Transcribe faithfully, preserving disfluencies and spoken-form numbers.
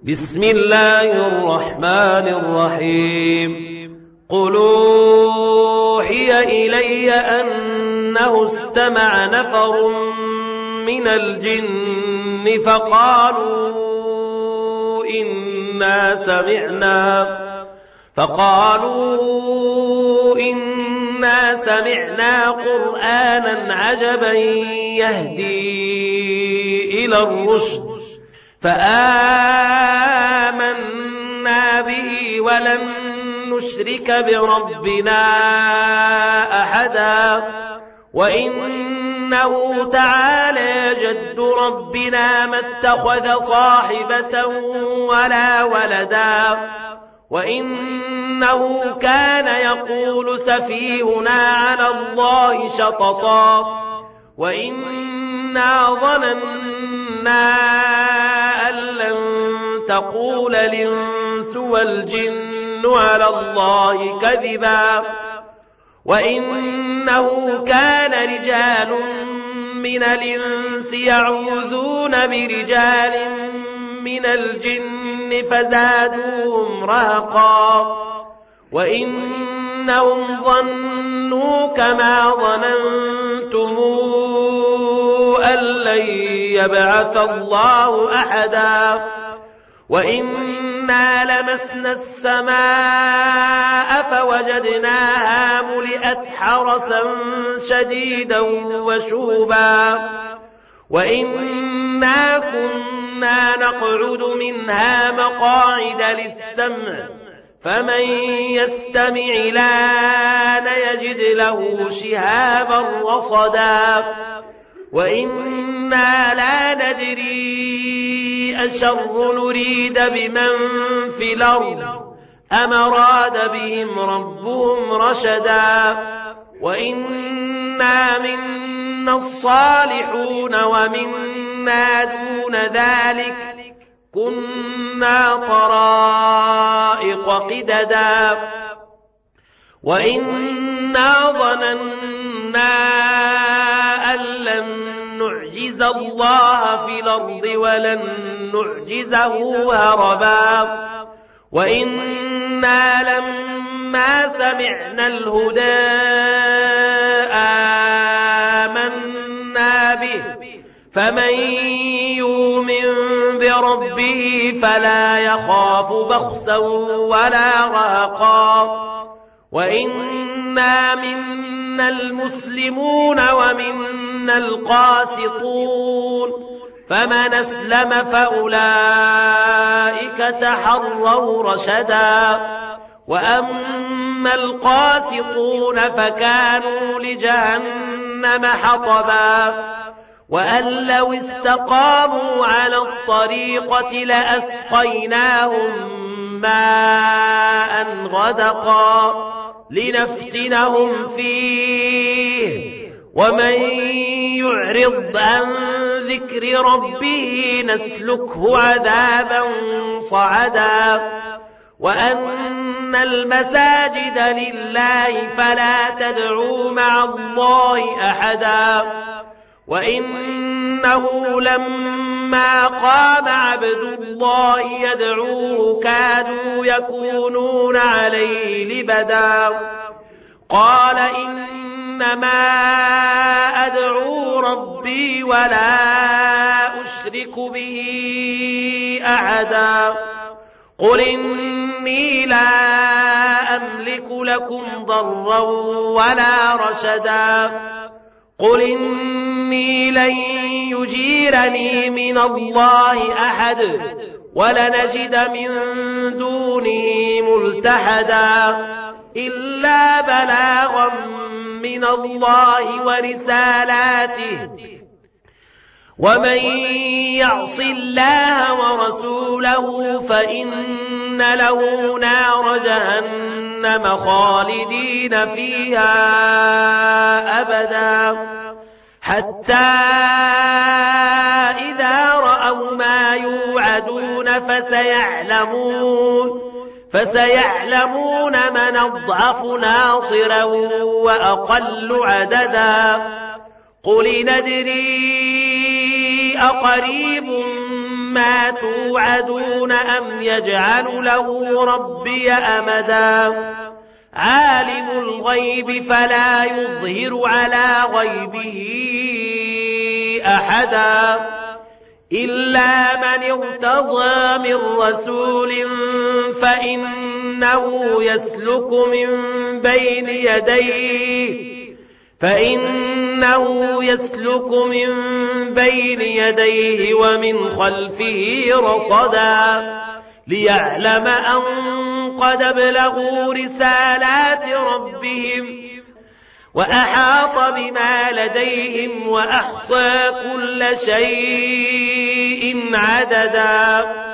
بسم الله الرحمن الرحيم قل أوحي إلي أنه استمع نفر من الجن فقالوا إنا سمعنا فقالوا إنا سمعنا قرآنا عجبا يهدي إلى الرشد فآمنا به ولن نشرك بربنا أحدا وإنه تعالى جد ربنا ما اتخذ صاحبة ولا ولدا وإنه كان يقول سفيهنا على الله شططا وإنا ظننا أن لن تقول الإنس والجن على الله كذبا وإنه كان رجال من الإنس يعوذون برجال من الجن فزادوهم رهقا وإنهم ظنوا كما ظننتم أن لن يبعث الله أحدا وإنا لمسنا السماء فوجدناها ملئت حرسا شديدا وشوبا وإنا كنا نقعد منها مقاعد للسمع فمن يستمع الآن يجد له شهابا رصدا وإنا لا ندري أشر نريد بمن في الأرض أم أراد بهم ربهم رشدا وإنا منا الصالحون ومنا دون ذلك كنا طرائق قددا وإنا ظننا أن لن نعجز الله في الأرض ولن نعجزه هربا وإنا لما سمعنا الهدى آمنا به فمن يؤمن بربه فلا يخاف بخسا ولا رهقا وإنا منا المسلمون ومنا القاسطون فمن أسلم فأولئك تحروا رشدا وأما القاسطون فكانوا لجهنم حطبا وأن لو استقاموا على الطريقة لأسقيناهم ماء غدقا لنفتنهم فيه ومن يعرض عن ذكر ربه نسلكه عذابا صعدا وأن المساجد لله فلا تدعوا مع الله أحدا وإنه لما قام عبد الله يدعوه كادوا يكونون عليه لبدا قال إنما أدعو ربي ولا أشرك به أحدا قل إني لا أملك لكم ضرا ولا رشدا قل إني لن يجيرني من الله أحد ولنجد من دونه ملتحدا إلا بلاغا من الله ورسالاته ومن يعص الله ورسوله فإن له نار جهنم خالدين فيها أبدا حتى إذا رأوا ما يوعدون فسيعلمون فسيعلمون من أضعف ناصرا وأقل عددا قل ندري أقريب ما توعدون أم يجعل له ربي أمدا عالم الغيب فلا يظهر على غيبه أحدا إلا من ارتضى من رسول فإنه يسلك من بين يديه فإنه يسلك من بين يديه ومن خلفه رصدا ليعلم أن قد ابلغوا رسالات ربهم وأحاط بما لديهم وأحصى كل شيء عددا